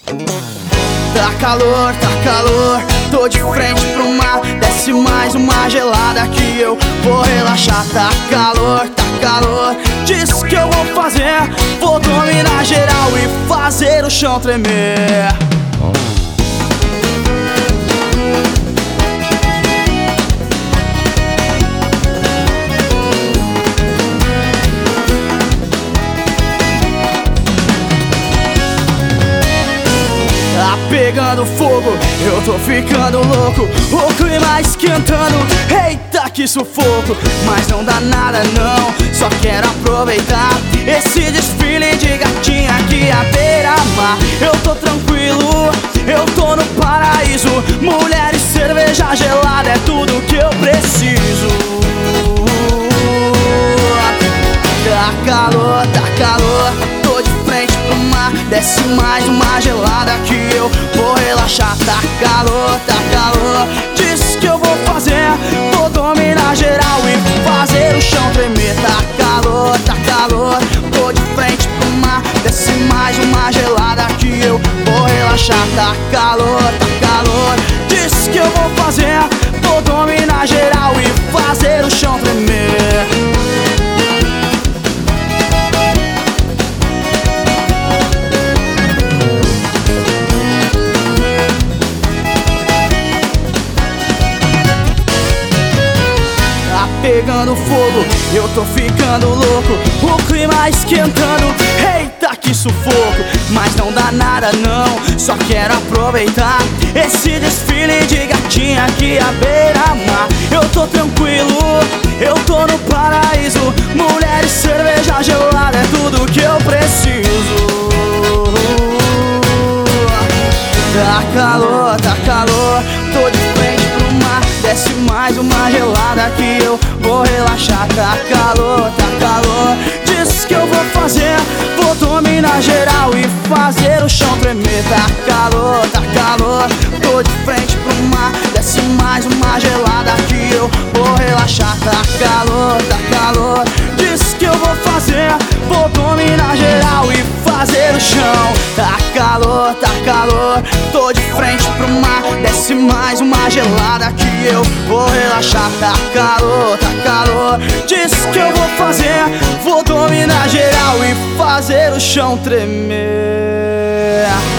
Tá calor, tô de frente pro mar. Desce mais uma gelada que eu vou relaxar. Tá calor, diz que eu vou fazer. Vou dominar geral e fazer o chão tremer. Tá pegando fogo, eu tô ficando louco. O clima esquentando, eita que sufoco. Mas não dá nada não, só quero aproveitar esse desfile de gatinha aqui à beira-mar. Eu tô tranquilo, eu tô no paraíso. Mulher e cerveja gelada é tudo que eu preciso. Tá calor, tô de frente pro mar. Desce mais uma gelada que eu vou relaxar. Tá calor, diz que eu vou fazer. Vou dominar geral e fazer o chão tremer. Tá calor, tô de frente pro mar. Desce mais uma gelada que eu vou relaxar. Tá calor, diz que eu vou fazer. Vou dominar geral e fazer o chão tremer. Pegando fogo, eu tô ficando louco. O clima esquentando, eita que sufoco. Mas não dá nada não, só quero aproveitar esse desfile de gatinha aqui à beira-mar. Eu tô tranquilo, eu tô no paraíso. Mulher e cerveja gelada é tudo que eu preciso. Tá calor, tô de frente pro mar. Desce mais uma gelada que eu vou relaxar. Tá calor, diz que eu vou fazer. Vou dominar geral e fazer o chão tremer. Tá calor, tô de frente pro mar. Desce mais uma gelada que eu vou relaxar. Tá calor, diz que eu vou fazer. Vou dominar geral e fazer o chão. Tá calor, tô de frente pro mar. Desce mais uma gelada que eu vou relaxar. Tá calor, diz que eu vou fazer. Vou dominar geral e fazer o chão tremer.